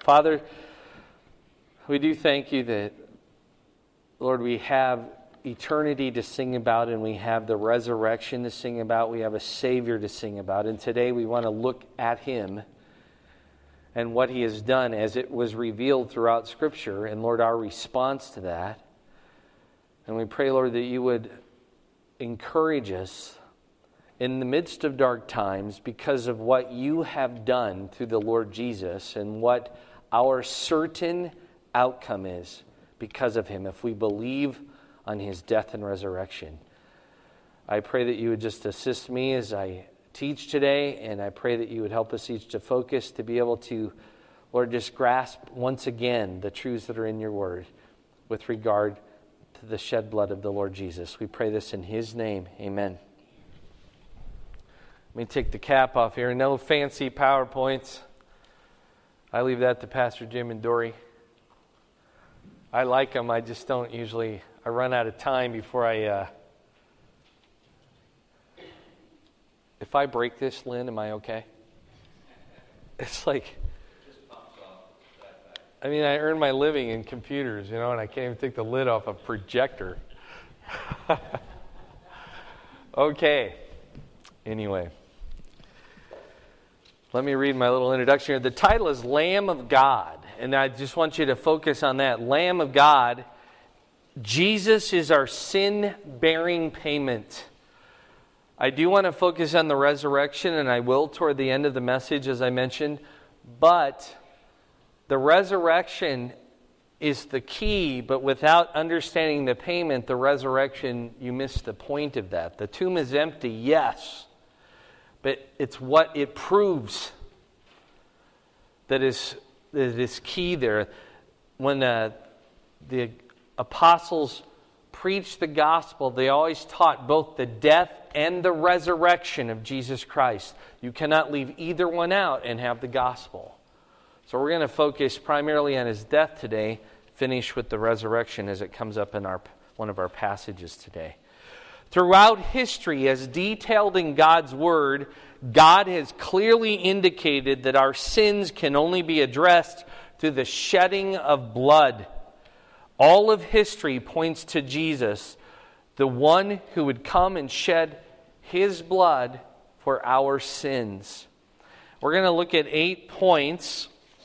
Father, we do thank you that, Lord, we have eternity to sing about, and we have the resurrection to sing about. We have a Savior to sing about. And today we want to look at Him and what He has done as it was revealed throughout Scripture. And Lord, our response to that. And we pray, Lord, that you would encourage us in the midst of dark times because of what you have done through the Lord Jesus and what our certain outcome is because of Him if we believe on His death and resurrection. I pray that you would just assist me as I teach today, and I pray that you would help us each to focus, to be able to, Lord, just grasp once again the truths that are in your word with regard to the shed blood of the Lord Jesus. We pray this in His name. Amen. Let me take the cap off here. No fancy PowerPoints. I leave that to Pastor Jim and Dory. I like them. I just don't usually... I run out of time before I... If I break this, Lynn, am I okay? It's like... I mean, I earn my living in computers, and I can't even take the lid off a projector. Okay. Anyway. Let me read my little introduction here. The title is Lamb of God, and I just want you to focus on that. Lamb of God. Jesus is our sin-bearing payment. I do want to focus on the resurrection, and I will toward the end of the message, as I mentioned. But the resurrection is the key, but without understanding the payment, the resurrection, you miss the point of that. The tomb is empty, yes, but it's what it proves that is key there. When the apostles preached the gospel, they always taught both the death and the resurrection of Jesus Christ. You cannot leave either one out and have the gospel. So we're going to focus primarily on His death today, finish with the resurrection as it comes up in one of our passages today. Throughout history, as detailed in God's Word, God has clearly indicated that our sins can only be addressed through the shedding of blood. All of history points to Jesus, the one who would come and shed His blood for our sins. We're going to look at 8 points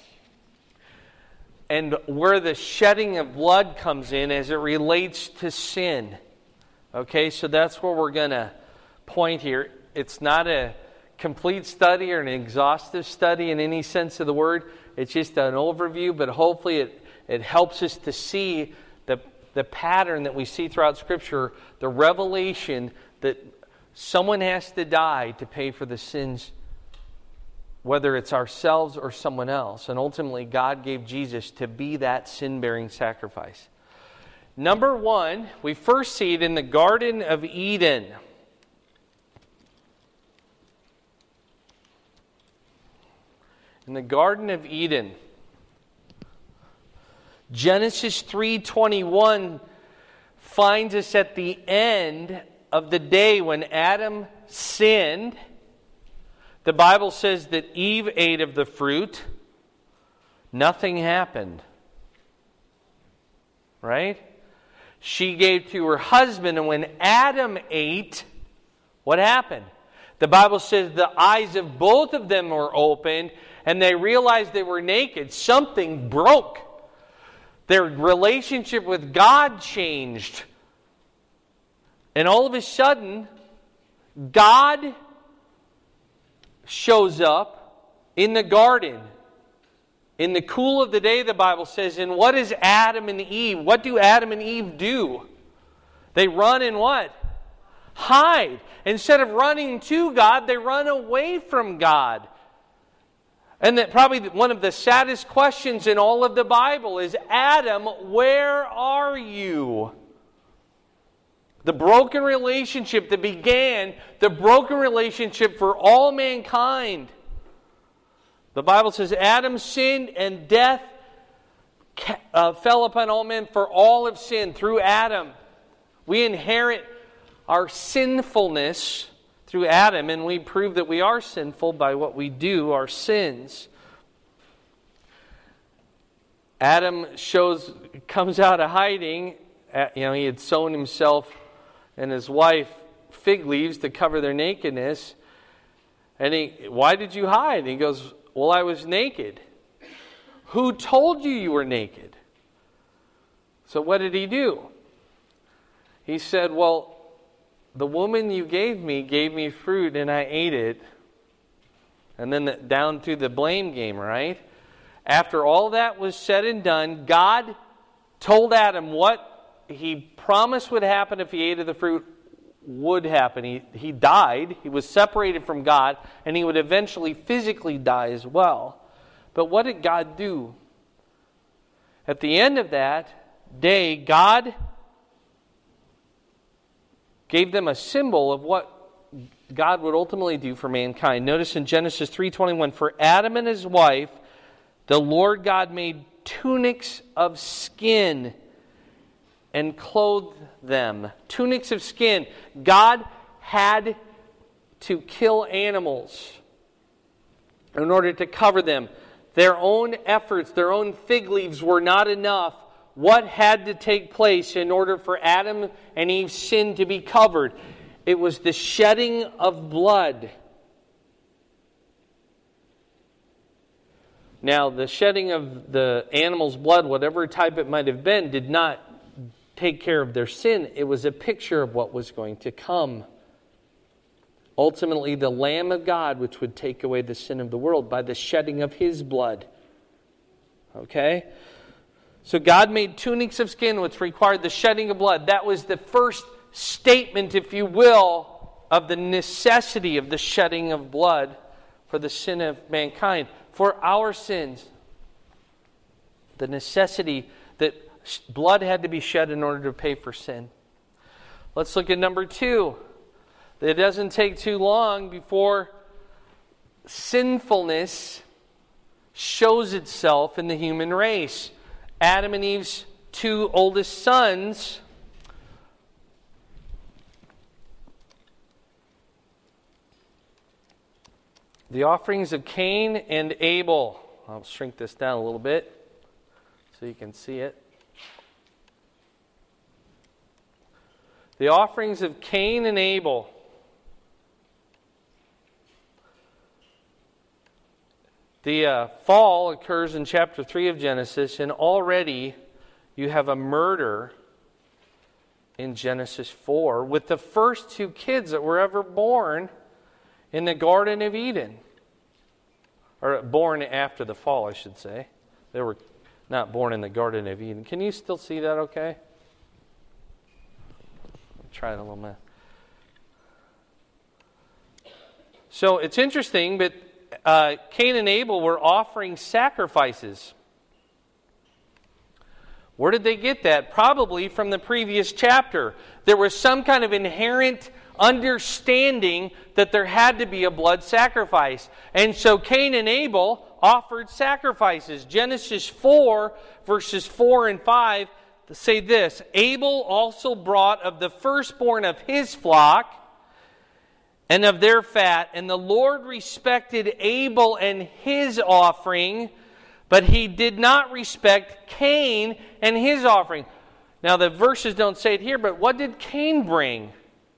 and where the shedding of blood comes in as it relates to sin. Okay, so that's where we're going to point here. It's not a complete study or an exhaustive study in any sense of the word. It's just an overview, but hopefully it helps us to see the pattern that we see throughout Scripture, the revelation that someone has to die to pay for the sins, whether it's ourselves or someone else. And ultimately, God gave Jesus to be that sin-bearing sacrifice. Number 1, we first see it in the Garden of Eden. In the Garden of Eden, Genesis 3:21 finds us at the end of the day when Adam sinned. The Bible says that Eve ate of the fruit. Nothing happened. Right? She gave to her husband, and when Adam ate, what happened? The Bible says the eyes of both of them were opened, and they realized they were naked. Something broke. Their relationship with God changed. And all of a sudden, God shows up in the garden. In the cool of the day, the Bible says, and what is Adam and Eve? What do Adam and Eve do? They run and what? Hide. Instead of running to God, they run away from God. And that probably one of the saddest questions in all of the Bible is, Adam, where are you? The broken relationship that began, the broken relationship for all mankind. The Bible says Adam sinned and death fell upon all men, for all have sinned through Adam. We inherit our sinfulness through Adam, and we prove that we are sinful by what we do, our sins. Adam comes out of hiding. He had sewn himself and his wife fig leaves to cover their nakedness. And why did you hide? And he goes, well, I was naked. Who told you were naked? So what did he do? He said, well, the woman you gave me fruit and I ate it. And then down to the blame game, right? After all that was said and done, God told Adam what he promised would happen if he ate of the fruit would happen. He died, he was separated from God, and he would eventually physically die as well. But what did God do? At the end of that day, God gave them a symbol of what God would ultimately do for mankind. Notice in Genesis 3:21, for Adam and his wife, the Lord God made tunics of skin and clothed them. Tunics of skin. God had to kill animals in order to cover them. Their own efforts, their own fig leaves were not enough. What had to take place in order for Adam and Eve's sin to be covered? It was the shedding of blood. Now, the shedding of the animal's blood, whatever type it might have been, did not take care of their sin. It was a picture of what was going to come. Ultimately, the Lamb of God, which would take away the sin of the world by the shedding of His blood. Okay? So God made tunics of skin, which required the shedding of blood. That was the first statement, if you will, of the necessity of the shedding of blood for the sin of mankind. For our sins, the necessity that blood had to be shed in order to pay for sin. Let's look at number 2. It doesn't take too long before sinfulness shows itself in the human race. Adam and Eve's 2 oldest sons, the offerings of Cain and Abel. I'll shrink this down a little bit so you can see it. The offerings of Cain and Abel. The fall occurs in chapter 3 of Genesis, and already you have a murder in Genesis 4 with the first 2 kids that were ever born in the Garden of Eden. Or born after the fall, I should say. They were not born in the Garden of Eden. Can you still see that okay? Try it a little bit. So it's interesting, but Cain and Abel were offering sacrifices. Where did they get that? Probably from the previous chapter. There was some kind of inherent understanding that there had to be a blood sacrifice. And so Cain and Abel offered sacrifices. Genesis 4, verses 4 and 5 say this: Abel also brought of the firstborn of his flock and of their fat, and the Lord respected Abel and his offering, but He did not respect Cain and his offering. Now the verses don't say it here, but what did Cain bring?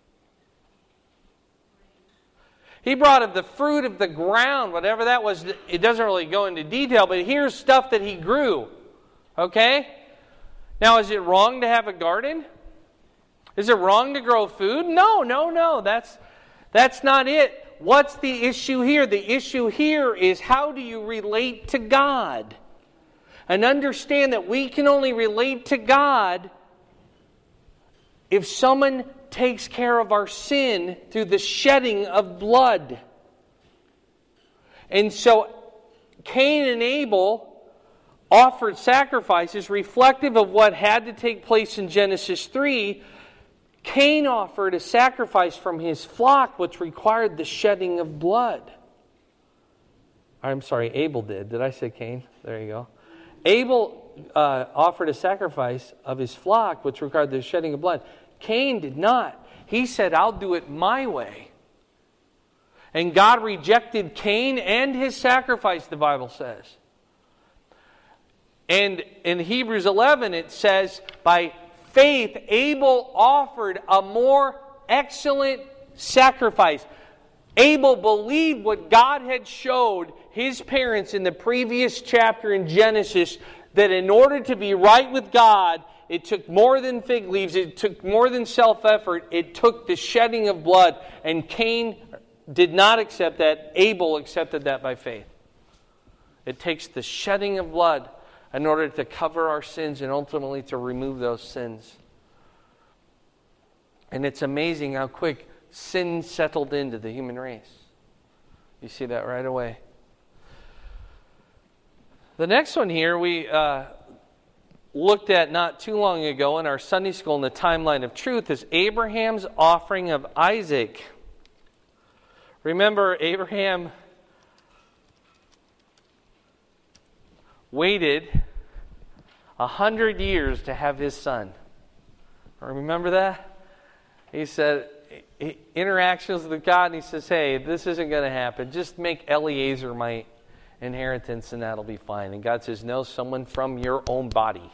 He brought of the fruit of the ground, whatever that was. It doesn't really go into detail, but here's stuff that he grew. Okay? Now, is it wrong to have a garden? Is it wrong to grow food? No. That's not it. What's the issue here? The issue here is, how do you relate to God? And understand that we can only relate to God if someone takes care of our sin through the shedding of blood. And so Cain and Abel offered sacrifices reflective of what had to take place in Genesis 3. Cain offered a sacrifice from his flock, which required the shedding of blood. I'm sorry, Abel did. Did I say Cain? There you go. Abel offered a sacrifice of his flock, which required the shedding of blood. Cain did not. He said, I'll do it my way. And God rejected Cain and his sacrifice, the Bible says. And in Hebrews 11 it says, by faith Abel offered a more excellent sacrifice. Abel believed what God had showed his parents in the previous chapter in Genesis, that in order to be right with God, it took more than fig leaves, it took more than self-effort, it took the shedding of blood. And Cain did not accept that, Abel accepted that by faith. It takes the shedding of blood in order to cover our sins and ultimately to remove those sins. And it's amazing how quick sin settled into the human race. You see that right away. The next one here we looked at not too long ago in our Sunday school in the timeline of truth is Abraham's offering of Isaac. Remember, Abraham waited 100 years to have his son. Remember that? He said, interactions with God, and he says, hey, this isn't going to happen. Just make Eliezer my inheritance and that'll be fine. And God says, no, someone from your own body.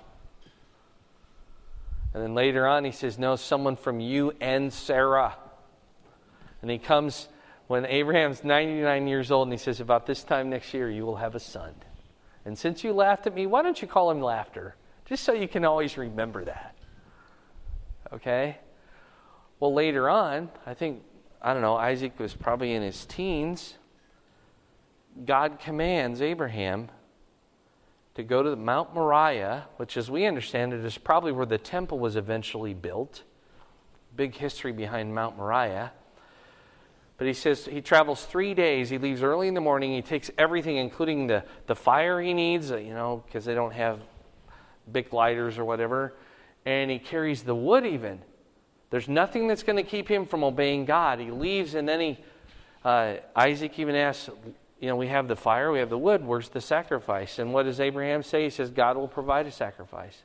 And then later on he says, no, someone from you and Sarah. And he comes when Abraham's 99 years old and he says, about this time next year you will have a son. And since you laughed at me, why don't you call him Laughter? Just so you can always remember that. Okay? Well, later on, Isaac was probably in his teens. God commands Abraham to go to Mount Moriah, which as we understand it is probably where the temple was eventually built. Big history behind Mount Moriah. But he says he travels 3 days. He leaves early in the morning. He takes everything, including the fire he needs, because they don't have Bic lighters or whatever. And he carries the wood even. There's nothing that's going to keep him from obeying God. He leaves, and then Isaac even asks, we have the fire, we have the wood, where's the sacrifice? And what does Abraham say? He says, God will provide a sacrifice.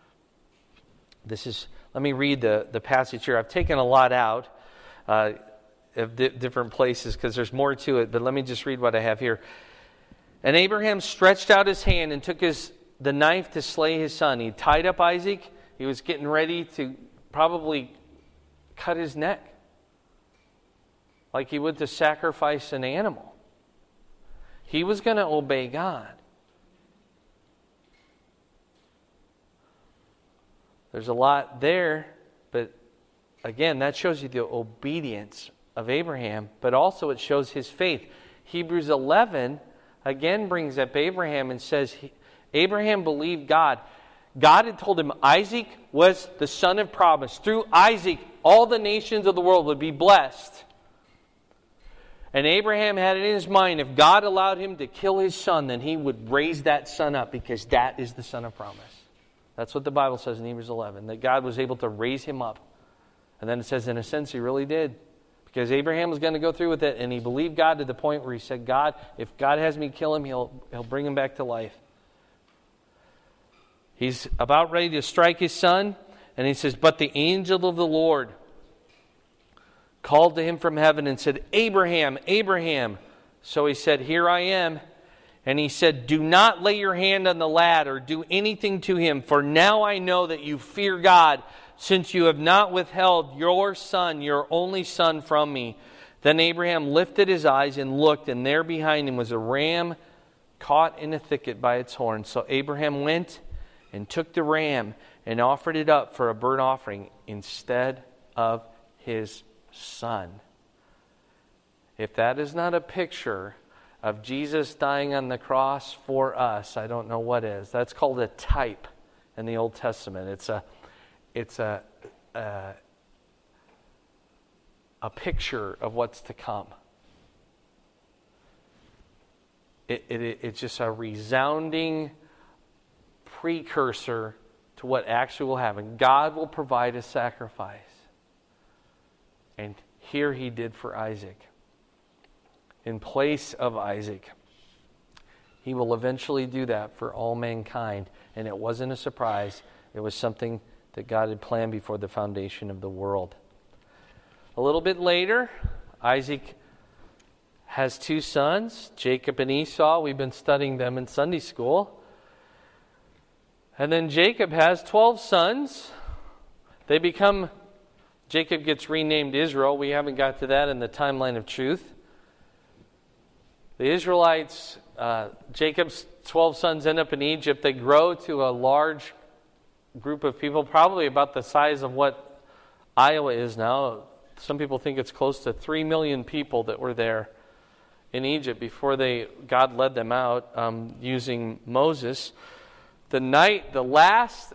Let me read the passage here. I've taken a lot out of different places because there's more to it, but let me just read what I have here. And Abraham stretched out his hand and took the knife to slay his son. He tied up Isaac. He was getting ready to probably cut his neck like he would to sacrifice an animal. He was going to obey God. There's a lot there, but again, that shows you the obedience of Abraham, but also it shows his faith. Hebrews 11 again brings up Abraham and says, Abraham believed God. God had told him Isaac was the son of promise. Through Isaac, all the nations of the world would be blessed. And Abraham had it in his mind, if God allowed him to kill his son, then he would raise that son up because that is the son of promise. That's what the Bible says in Hebrews 11, that God was able to raise him up. And then it says, in a sense, he really did. Because Abraham was going to go through with it, and he believed God to the point where he said, God, if God has me kill him, he'll bring him back to life. He's about ready to strike his son, and he says, but the angel of the Lord called to him from heaven and said, Abraham, Abraham. So he said, here I am. And he said, do not lay your hand on the lad or do anything to him, for now I know that you fear God, since you have not withheld your son, your only son, from me. Then Abraham lifted his eyes and looked, and there behind him was a ram caught in a thicket by its horns. So Abraham went and took the ram and offered it up for a burnt offering instead of his son. If that is not a picture of Jesus dying on the cross for us, I don't know what is. That's called a type in the Old Testament. It's a picture of what's to come. It's just a resounding precursor to what actually will happen. God will provide a sacrifice. And here he did for Isaac. In place of Isaac. He will eventually do that for all mankind. And it wasn't a surprise. It was something that God had planned before the foundation of the world. A little bit later, Isaac has two sons, Jacob and Esau. We've been studying them in Sunday school. And then Jacob has 12 sons. Jacob gets renamed Israel. We haven't got to that in the timeline of truth. The Israelites, Jacob's 12 sons end up in Egypt. They grow to a large group of people, probably about the size of what Iowa is now. Some people think it's close to 3 million people that were there in Egypt before God led them out using Moses. The last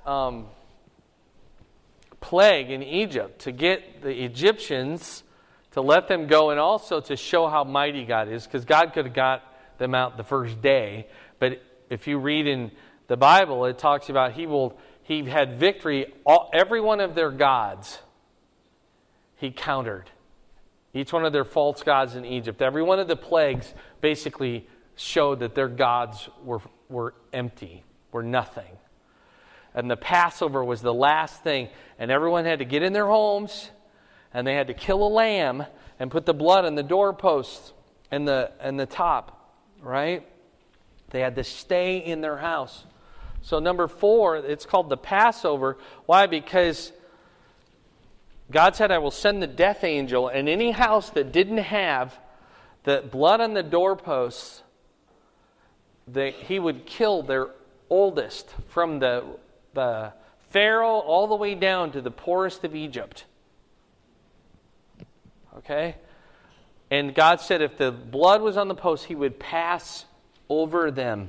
plague in Egypt to get the Egyptians to let them go, and also to show how mighty God is, because God could have got them out the first day. But if you read in the Bible, it talks about he had victory. Every one of their gods, he countered. Each one of their false gods in Egypt. Every one of the plagues basically showed that their gods were empty, were nothing. And the Passover was the last thing. And everyone had to get in their homes, and they had to kill a lamb and put the blood on the doorposts and the top, right? They had to stay in their house. So number 4, it's called the Passover. Why? Because God said, I will send the death angel, and any house that didn't have the blood on the doorposts, he would kill their oldest, from the Pharaoh all the way down to the poorest of Egypt. Okay? And God said if the blood was on the post, he would pass over them.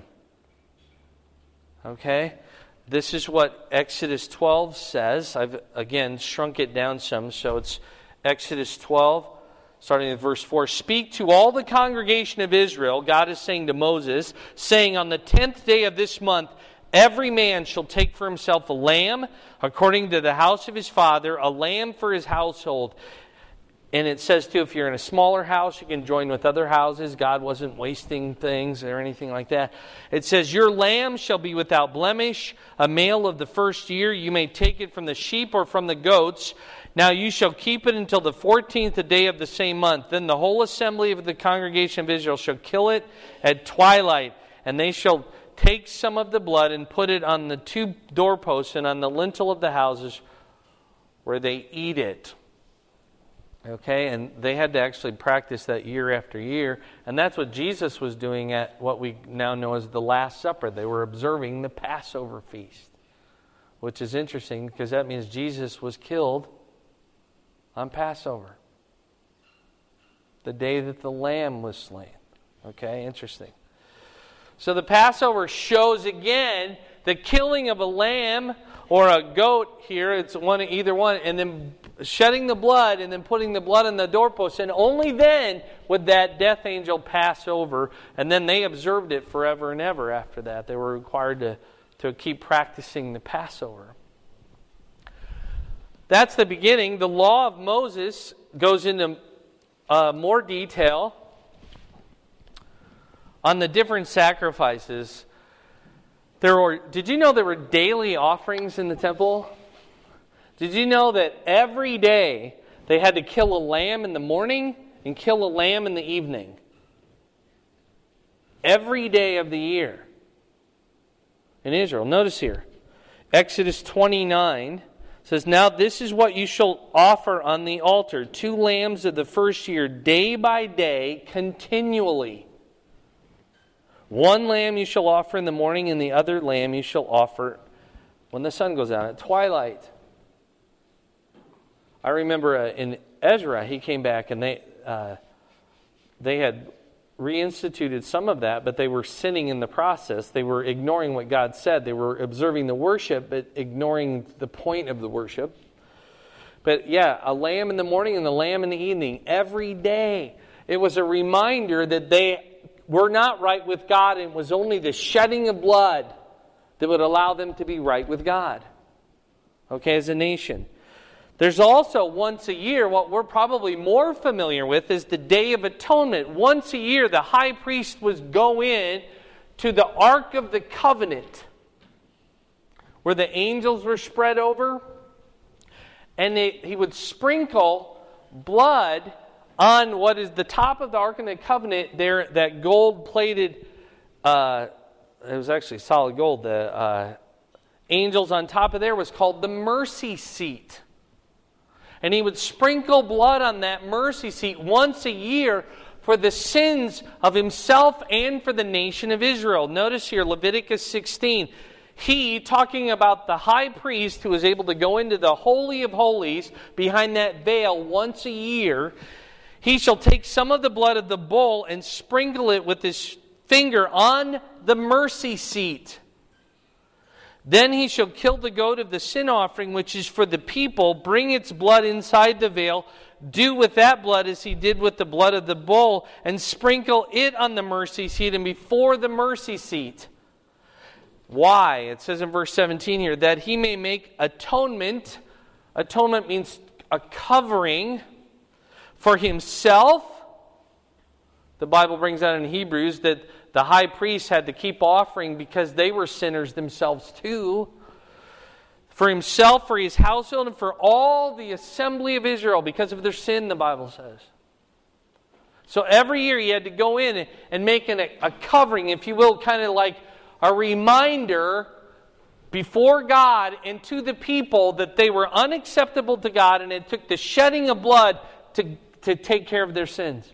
Okay? This is what Exodus 12 says. I've, again, shrunk it down some, so it's Exodus 12, starting at verse 4. Speak to all the congregation of Israel, God is saying to Moses, saying, on the 10th day of this month, every man shall take for himself a lamb, according to the house of his father, a lamb for his household. And it says, too, if you're in a smaller house, you can join with other houses. God wasn't wasting things or anything like that. It says, your lamb shall be without blemish, a male of the first year. You may take it from the sheep or from the goats. Now you shall keep it until the 14th day of the same month. Then the whole assembly of the congregation of Israel shall kill it at twilight. And they shall take some of the blood and put it on the 2 doorposts and on the lintel of the houses where they eat it. Okay, and they had to actually practice that year after year. And that's what Jesus was doing at what we now know as the Last Supper. They were observing the Passover feast, which is interesting because that means Jesus was killed on Passover, the day that the lamb was slain. Okay, interesting. So the Passover shows again the killing of a lamb or a goat here. It's either one, and then shedding the blood and then putting the blood on the doorpost. And only then would that death angel pass over. And then they observed it forever and ever after that. They were required to keep practicing the Passover. That's the beginning. The law of Moses goes into more detail on the different sacrifices. Did you know there were daily offerings in the temple? Did you know that every day they had to kill a lamb in the morning and kill a lamb in the evening? Every day of the year in Israel. Notice here, Exodus 29 says, now this is what you shall offer on the altar, 2 lambs of the first year, day by day, continually. 1 lamb you shall offer in the morning, and the other lamb you shall offer when the sun goes down at twilight. I remember in Ezra, he came back and they had reinstituted some of that, but they were sinning in the process. They were ignoring what God said. They were observing the worship, but ignoring the point of the worship. But yeah, a lamb in the morning and a lamb in the evening, every day. It was a reminder that they were not right with God, and it was only the shedding of blood that would allow them to be right with God. Okay, as a nation. There's also once a year, what we're probably more familiar with is the Day of Atonement. Once a year, the high priest would go in to the Ark of the Covenant, where the angels were spread over, and he would sprinkle blood on what is the top of the Ark of the Covenant there, that gold-plated, it was actually solid gold, angels on top of there was called the mercy seat. And he would sprinkle blood on that mercy seat once a year for the sins of himself and for the nation of Israel. Notice here, Leviticus 16. He, talking about the high priest who was able to go into the Holy of Holies behind that veil once a year, he shall take some of the blood of the bull and sprinkle it with his finger on the mercy seat. Then he shall kill the goat of the sin offering, which is for the people, bring its blood inside the veil, do with that blood as he did with the blood of the bull, and sprinkle it on the mercy seat and before the mercy seat. Why? It says in verse 17 here, that he may make atonement. Atonement means a covering for himself. The Bible brings out in Hebrews that the high priest had to keep offering because they were sinners themselves too. For himself, for his household, and for all the assembly of Israel because of their sin, the Bible says. So every year he had to go in and make a covering, if you will, kind of like a reminder before God and to the people that they were unacceptable to God, and it took the shedding of blood to take care of their sins.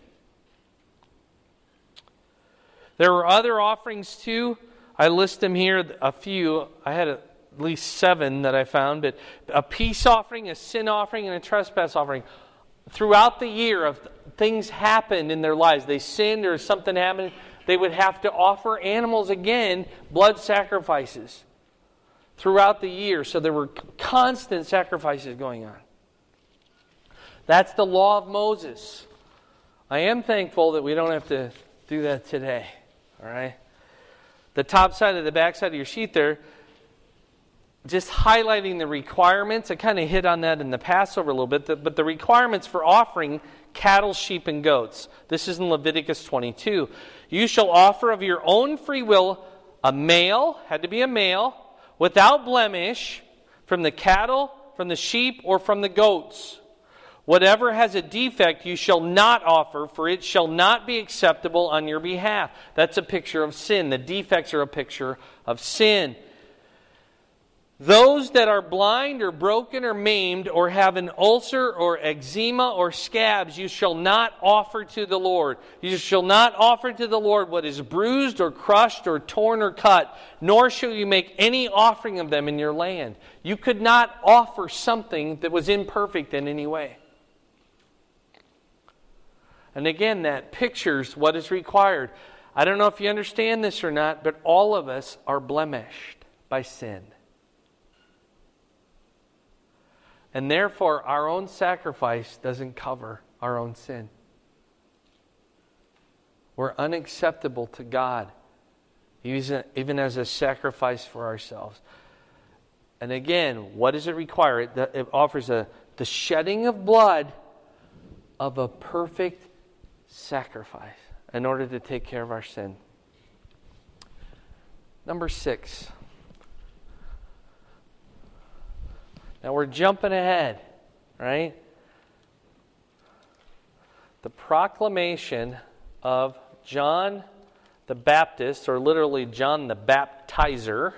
There were other offerings too. I list them here, a few. I had at least 7 that I found. But a peace offering, a sin offering, and a trespass offering. Throughout the year, if things happened in their lives, they sinned or something happened, they would have to offer animals again, blood sacrifices, throughout the year. So there were constant sacrifices going on. That's the law of Moses. I am thankful that we don't have to do that today. All right? The top side of the back side of your sheet there, just highlighting the requirements. I kind of hit on that in the Passover a little bit, but the requirements for offering cattle, sheep, and goats. This is in Leviticus 22. You shall offer of your own free will a male, had to be a male, without blemish, from the cattle, from the sheep, or from the goats. Whatever has a defect you shall not offer, for it shall not be acceptable on your behalf. That's a picture of sin. The defects are a picture of sin. Those that are blind or broken or maimed or have an ulcer or eczema or scabs, you shall not offer to the Lord. You shall not offer to the Lord what is bruised or crushed or torn or cut, nor shall you make any offering of them in your land. You could not offer something that was imperfect in any way. And again, that pictures what is required. I don't know if you understand this or not, but all of us are blemished by sin. And therefore, our own sacrifice doesn't cover our own sin. We're unacceptable to God, even as a sacrifice for ourselves. And again, what does it require? It offers the shedding of blood of a perfect sacrifice in order to take care of our sin. Number 6. Now we're jumping ahead, right? The proclamation of John the Baptist, or literally John the Baptizer,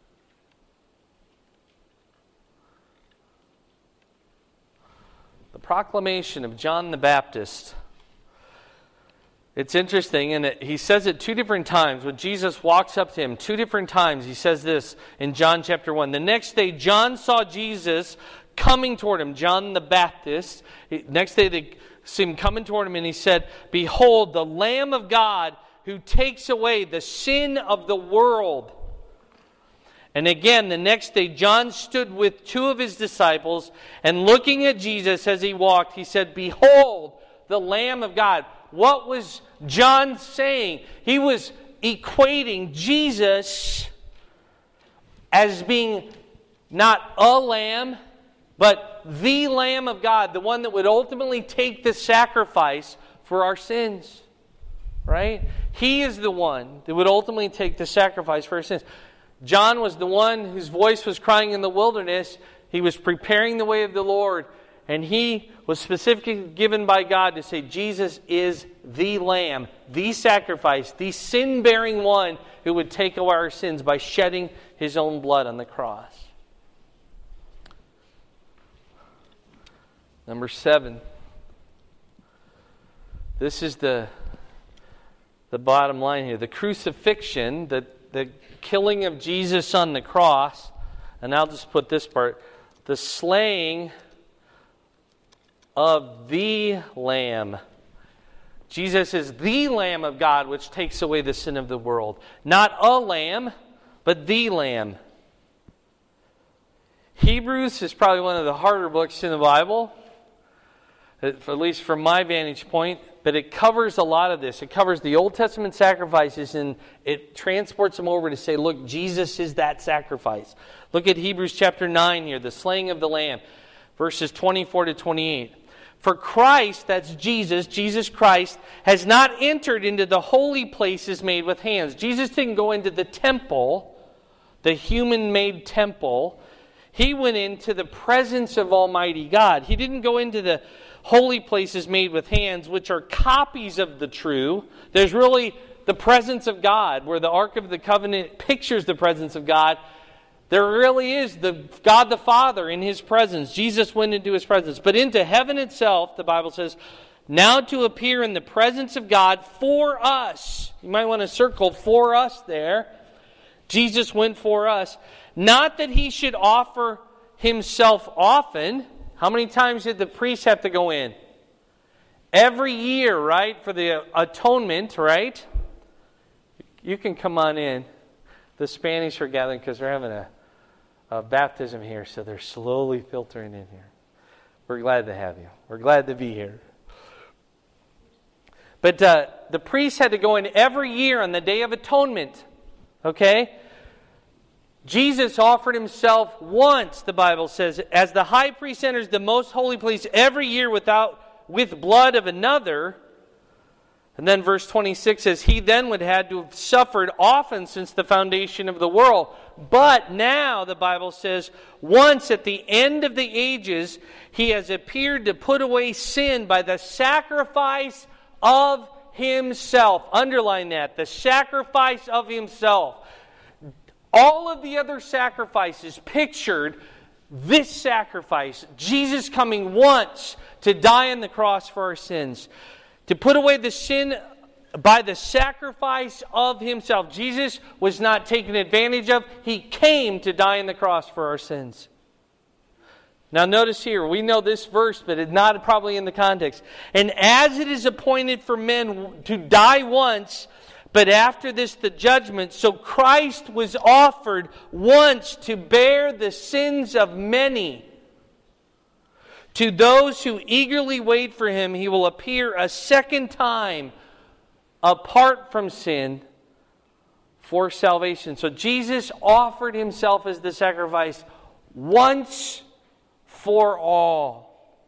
the proclamation of John the Baptist. It's interesting, and he says it 2 different times. When Jesus walks up to him, 2 different times, he says this in John chapter 1. The next day, John saw Jesus coming toward him, John the Baptist. Next day, they see him coming toward him, and he said, "Behold, the Lamb of God who takes away the sin of the world." And again, the next day, John stood with 2 of his disciples, and looking at Jesus as he walked, he said, "Behold, the Lamb of God." What was John saying? He was equating Jesus as being not a lamb, but the Lamb of God, the one that would ultimately take the sacrifice for our sins. Right? He is the one that would ultimately take the sacrifice for our sins. John was the one whose voice was crying in the wilderness. He was preparing the way of the Lord. And he was specifically given by God to say Jesus is the Lamb, the sacrifice, the sin-bearing one who would take away our sins by shedding His own blood on the cross. Number 7. This is the bottom line here. The crucifixion, the killing of Jesus on the cross, and I'll just put this part, the slaying of the Lamb. Jesus is the Lamb of God which takes away the sin of the world. Not a lamb, but the Lamb. Hebrews is probably one of the harder books in the Bible, at least from my vantage point, but it covers a lot of this. It covers the Old Testament sacrifices, and it transports them over to say, look, Jesus is that sacrifice. Look at Hebrews chapter 9 here, the slaying of the Lamb, verses 24 to 28. For Christ, that's Jesus Christ, has not entered into the holy places made with hands. Jesus didn't go into the temple, the human-made temple. He went into the presence of Almighty God. He didn't go into the holy places made with hands, which are copies of the true. There's really the presence of God, where the Ark of the Covenant pictures the presence of God. There really is the God the Father in His presence. Jesus went into His presence. But into heaven itself, the Bible says, now to appear in the presence of God for us. You might want to circle for us there. Jesus went for us. Not that He should offer Himself often. How many times did the priest have to go in? Every year, right? For the atonement, right? You can come on in. The Spanish are gathering because they're having a baptism here, so they're slowly filtering in here. We're glad to have you. We're glad to be here. But the priest had to go in every year on the Day of Atonement. Okay? Jesus offered Himself once, the Bible says, as the high priest enters the most holy place every year with blood of another. And then verse 26 says, He then would have had to have suffered often since the foundation of the world. But now, the Bible says, once at the end of the ages, He has appeared to put away sin by the sacrifice of Himself. Underline that, the sacrifice of Himself. All of the other sacrifices pictured this sacrifice, Jesus coming once to die on the cross for our sins, to put away the sin by the sacrifice of Himself. Jesus was not taken advantage of. He came to die on the cross for our sins. Now notice here, we know this verse, but it's not probably in the context. And as it is appointed for men to die once, but after this the judgment, so Christ was offered once to bear the sins of many. To those who eagerly wait for Him, He will appear a second time apart from sin for salvation. So Jesus offered Himself as the sacrifice once for all.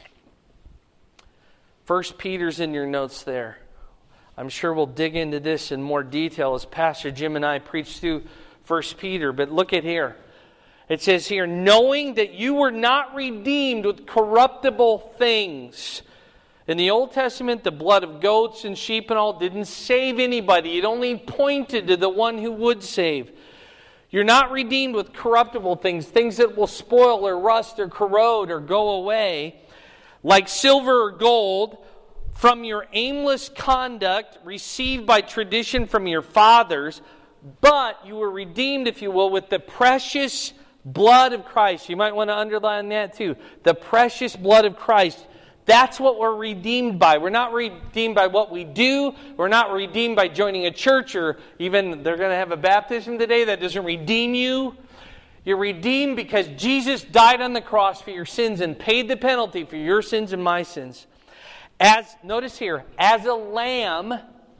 1 Peter's in your notes there. I'm sure we'll dig into this in more detail as Pastor Jim and I preach through 1 Peter. But look at here. It says here, knowing that you were not redeemed with corruptible things. In the Old Testament, the blood of goats and sheep and all didn't save anybody. It only pointed to the one who would save. You're not redeemed with corruptible things, things that will spoil or rust or corrode or go away, like silver or gold, from your aimless conduct received by tradition from your fathers, but you were redeemed, if you will, with the precious blood of Christ. You might want to underline that too. The precious blood of Christ. That's what we're redeemed by. We're not redeemed by what we do. We're not redeemed by joining a church, or even they're going to have a baptism today. That doesn't redeem you. You're redeemed because Jesus died on the cross for your sins and paid the penalty for your sins and my sins. Notice here, as a lamb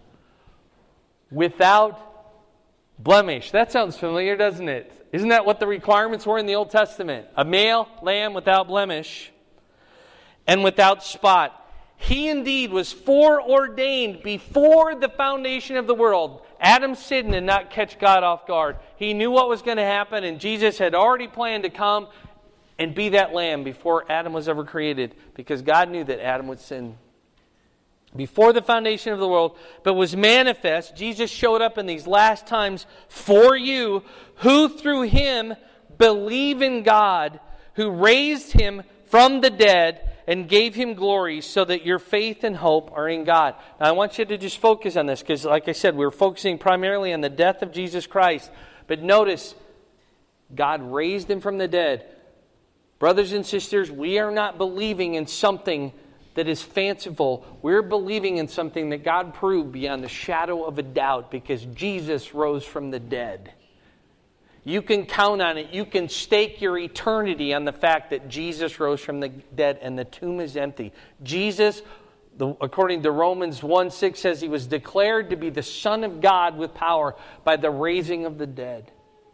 without blemish. That sounds familiar, doesn't it? Isn't that what the requirements were in the Old Testament? A male lamb without blemish and without spot. He indeed was foreordained before the foundation of the world. Adam sinned and not catch God off guard. He knew what was going to happen, and Jesus had already planned to come and be that lamb before Adam was ever created, because God knew that Adam would sin. before the foundation of the world, but was manifest. Jesus showed up in these last times for you, who through him believe in God, who raised him from the dead and gave him glory, so that your faith and hope are in God. Now I want you to just focus on this, because like I said, we're focusing primarily on the death of Jesus Christ. But notice, God raised him from the dead. Brothers and sisters, we are not believing in something that is fanciful. We're believing in something that God proved beyond the shadow of a doubt, because Jesus rose from the dead. You can count on it. You can stake your eternity on the fact that Jesus rose from the dead and the tomb is empty. Jesus, according to Romans 1:6, says he was declared to be the Son of God with power by the raising of the dead.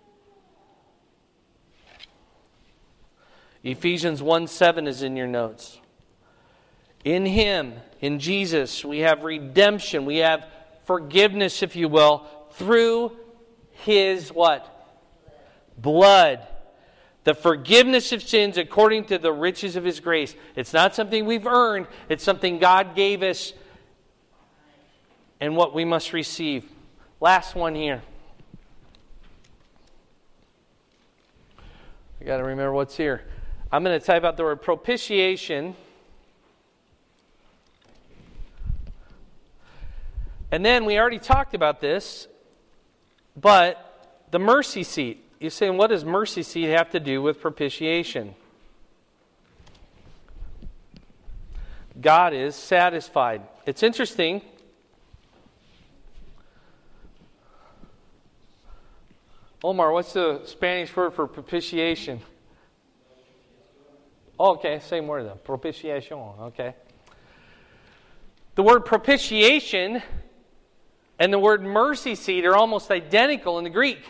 Ephesians 1:7 is in your notes. In him, in Jesus, we have redemption. We have forgiveness, if you will, through his what? Blood. The forgiveness of sins according to the riches of his grace. It's not something we've earned. It's something God gave us and what we must receive. Last one here. I got to remember what's here. I'm going to type out the word propitiation. And then we already talked about this, but the mercy seat. You're saying, what does mercy seat have to do with propitiation? God is satisfied. It's interesting. Omar, what's the Spanish word for propitiation? Oh, okay, same word then. Propitiation, okay. The word propitiation and the word mercy seat are almost identical in the Greek.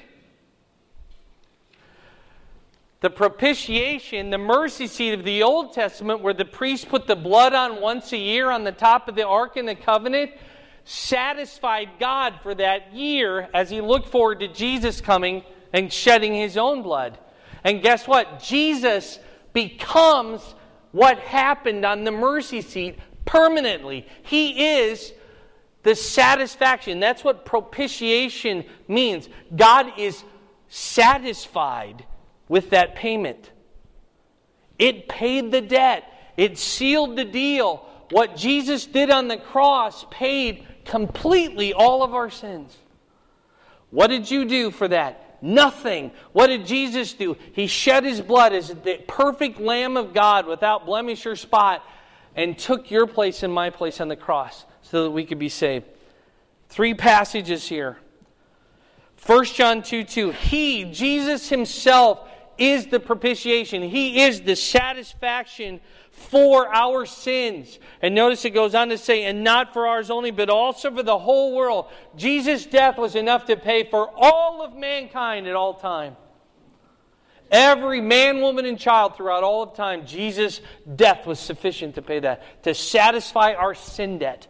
The propitiation, the mercy seat of the Old Testament, where the priest put the blood on once a year on the top of the Ark in the Covenant, satisfied God for that year as he looked forward to Jesus coming and shedding his own blood. And guess what? Jesus becomes what happened on the mercy seat permanently. He is the satisfaction. That's what propitiation means. God is satisfied with that payment. It paid the debt. It sealed the deal. What Jesus did on the cross paid completely all of our sins. What did you do for that? Nothing. What did Jesus do? He shed his blood as the perfect Lamb of God without blemish or spot and took your place and my place on the cross so that we could be saved. 3 passages here. 1 John 2:2. He, Jesus himself, is the propitiation. He is the satisfaction for our sins. And notice it goes on to say, and not for ours only, but also for the whole world. Jesus' death was enough to pay for all of mankind at all time. Every man, woman, and child throughout all of time, Jesus' death was sufficient to pay that, to satisfy our sin debt.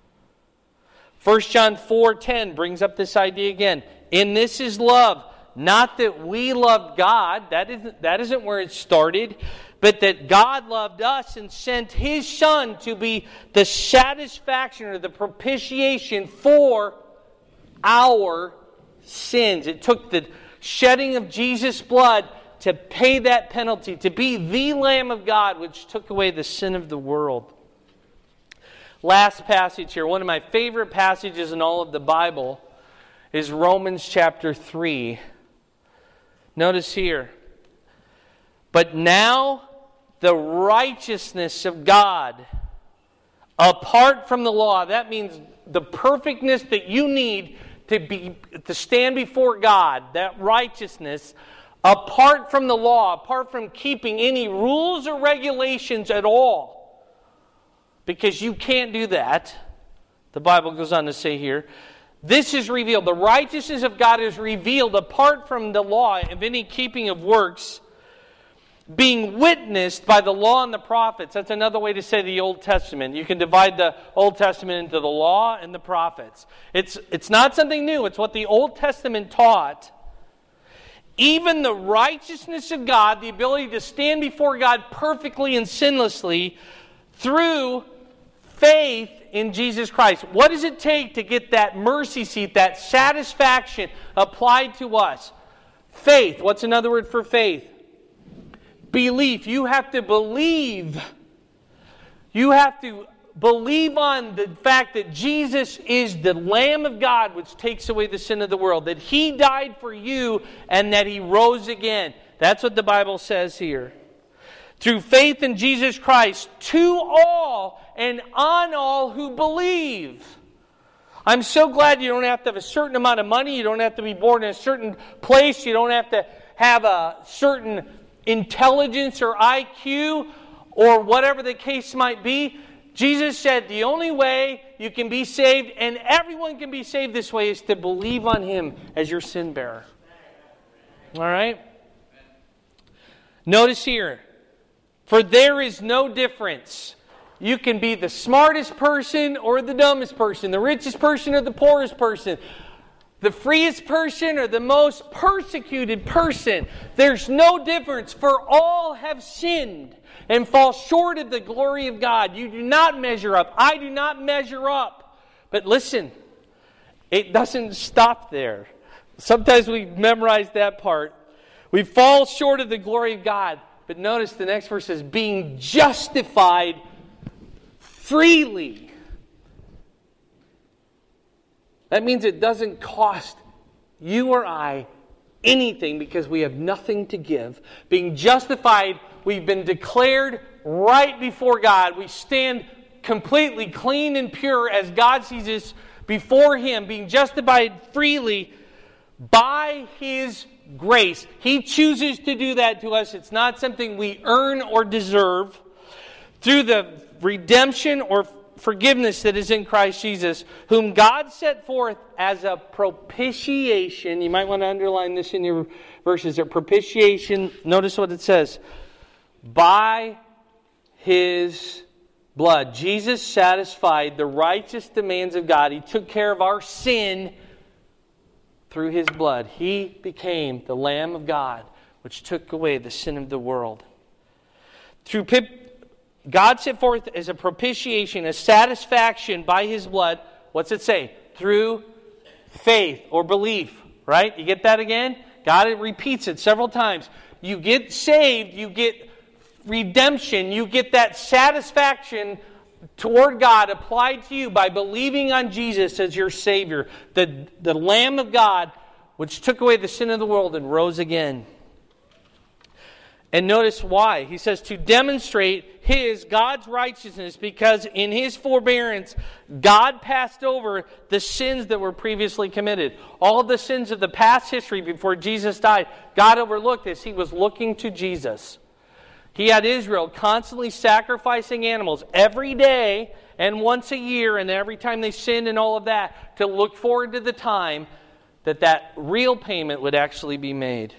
1 John 4:10 brings up this idea again. In this is love. Not that we loved God, that isn't where it started, but that God loved us and sent his Son to be the satisfaction or the propitiation for our sins. It took the shedding of Jesus' blood to pay that penalty, to be the Lamb of God which took away the sin of the world. Last passage here, one of my favorite passages in all of the Bible is Romans chapter 3. Notice here, but now the righteousness of God, apart from the law, that means the perfectness that you need to stand before God, that righteousness, apart from the law, apart from keeping any rules or regulations at all, because you can't do that, the Bible goes on to say here, this is revealed. The righteousness of God is revealed apart from the law of any keeping of works, being witnessed by the law and the prophets. That's another way to say the Old Testament. You can divide the Old Testament into the law and the prophets. It's not something new. It's what the Old Testament taught. Even the righteousness of God, the ability to stand before God perfectly and sinlessly through faith in Jesus Christ. What does it take to get that mercy seat, that satisfaction applied to us? Faith. What's another word for faith? Belief. You have to believe. You have to believe on the fact that Jesus is the Lamb of God which takes away the sin of the world. That He died for you and that He rose again. That's what the Bible says here. Through faith in Jesus Christ, to all and on all who believe. I'm so glad you don't have to have a certain amount of money. You don't have to be born in a certain place. You don't have to have a certain intelligence or IQ or whatever the case might be. Jesus said the only way you can be saved, and everyone can be saved this way, is to believe on Him as your sin bearer. All right? Notice here, for there is no difference. You can be the smartest person or the dumbest person, the richest person or the poorest person, the freest person or the most persecuted person. There's no difference, for all have sinned and fall short of the glory of God. You do not measure up. I do not measure up. But listen, it doesn't stop there. Sometimes we memorize that part. We fall short of the glory of God. But notice the next verse says, being justified freely. That means it doesn't cost you or I anything because we have nothing to give. Being justified, we've been declared right before God. We stand completely clean and pure as God sees us before Him. Being justified freely by His grace. He chooses to do that to us. It's not something we earn or deserve. Through the redemption or forgiveness that is in Christ Jesus, whom God set forth as a propitiation. You might want to underline this in your verses. A propitiation. Notice what it says. By His blood. Jesus satisfied the righteous demands of God. He took care of our sin through His blood. He became the Lamb of God, which took away the sin of the world. Through God set forth as a propitiation, a satisfaction by His blood. What's it say? Through faith or belief. Right? You get that again? God repeats it several times. You get saved, you get redemption, you get that satisfaction toward God applied to you by believing on Jesus as your Savior, the Lamb of God, which took away the sin of the world and rose again. And notice why. He says to demonstrate God's righteousness, because in His forbearance, God passed over the sins that were previously committed. All of the sins of the past history before Jesus died, God overlooked as He was looking to Jesus. He had Israel constantly sacrificing animals every day and once a year, and every time they sinned and all of that, to look forward to the time that real payment would actually be made.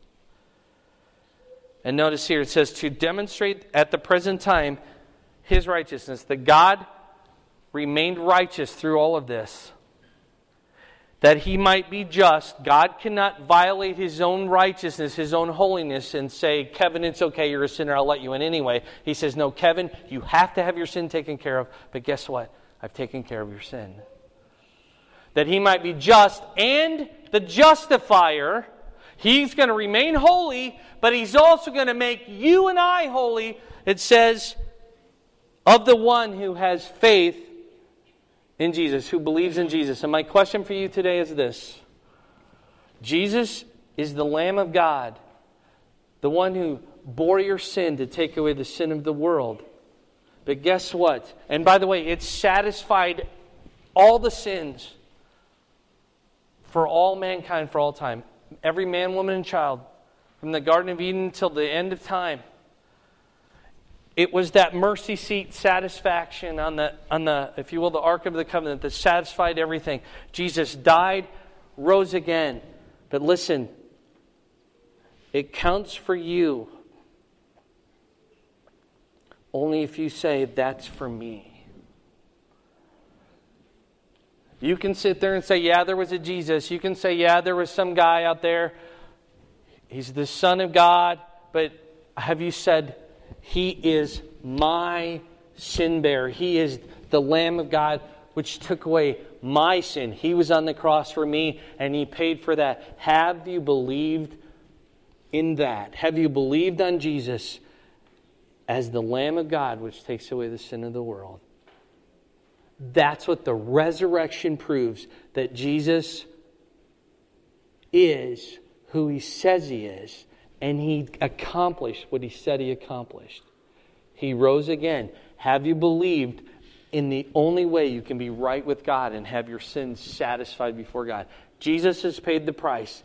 And notice here it says to demonstrate at the present time His righteousness, that God remained righteous through all of this, that He might be just. God cannot violate His own righteousness, His own holiness, and say, Kevin, it's okay, you're a sinner, I'll let you in anyway. He says, no, Kevin, you have to have your sin taken care of, but guess what? I've taken care of your sin. That He might be just and the justifier. He's going to remain holy, but He's also going to make you and I holy. It says, of the one who has faith in Jesus, who believes in Jesus. And my question for you today is this. Jesus is the Lamb of God, the one who bore your sin to take away the sin of the world. But guess what? And by the way, it satisfied all the sins for all mankind for all time. Every man, woman, and child, from the Garden of Eden until the end of time. It was that mercy seat satisfaction on the, if you will, the Ark of the Covenant that satisfied everything. Jesus died, rose again. But listen, it counts for you only if you say, that's for me. You can sit there and say, yeah, there was a Jesus. You can say, yeah, there was some guy out there. He's the Son of God. But have you said, He is my sin bearer. He is the Lamb of God which took away my sin. He was on the cross for me, and He paid for that. Have you believed in that? Have you believed on Jesus as the Lamb of God which takes away the sin of the world? That's what the resurrection proves, that Jesus is who He says He is, and He accomplished what He said He accomplished. He rose again. Have you believed in the only way you can be right with God and have your sins satisfied before God? Jesus has paid the price.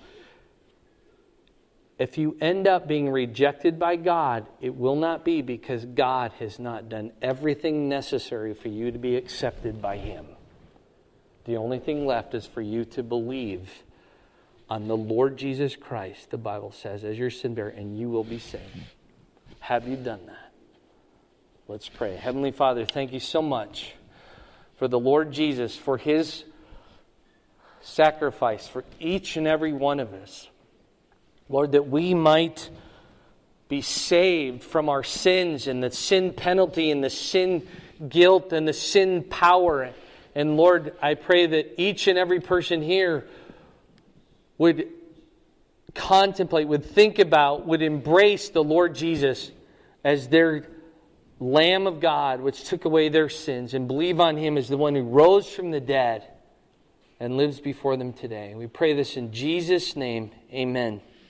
If you end up being rejected by God, it will not be because God has not done everything necessary for you to be accepted by Him. The only thing left is for you to believe on the Lord Jesus Christ, the Bible says, as your sin bearer, and you will be saved. Have you done that? Let's pray. Heavenly Father, thank you so much for the Lord Jesus, for His sacrifice for each and every one of us. Lord, that we might be saved from our sins and the sin penalty and the sin guilt and the sin power. And Lord, I pray that each and every person here would contemplate, would think about, would embrace the Lord Jesus as their Lamb of God, which took away their sins, and believe on Him as the one who rose from the dead and lives before them today. We pray this in Jesus' name. Amen.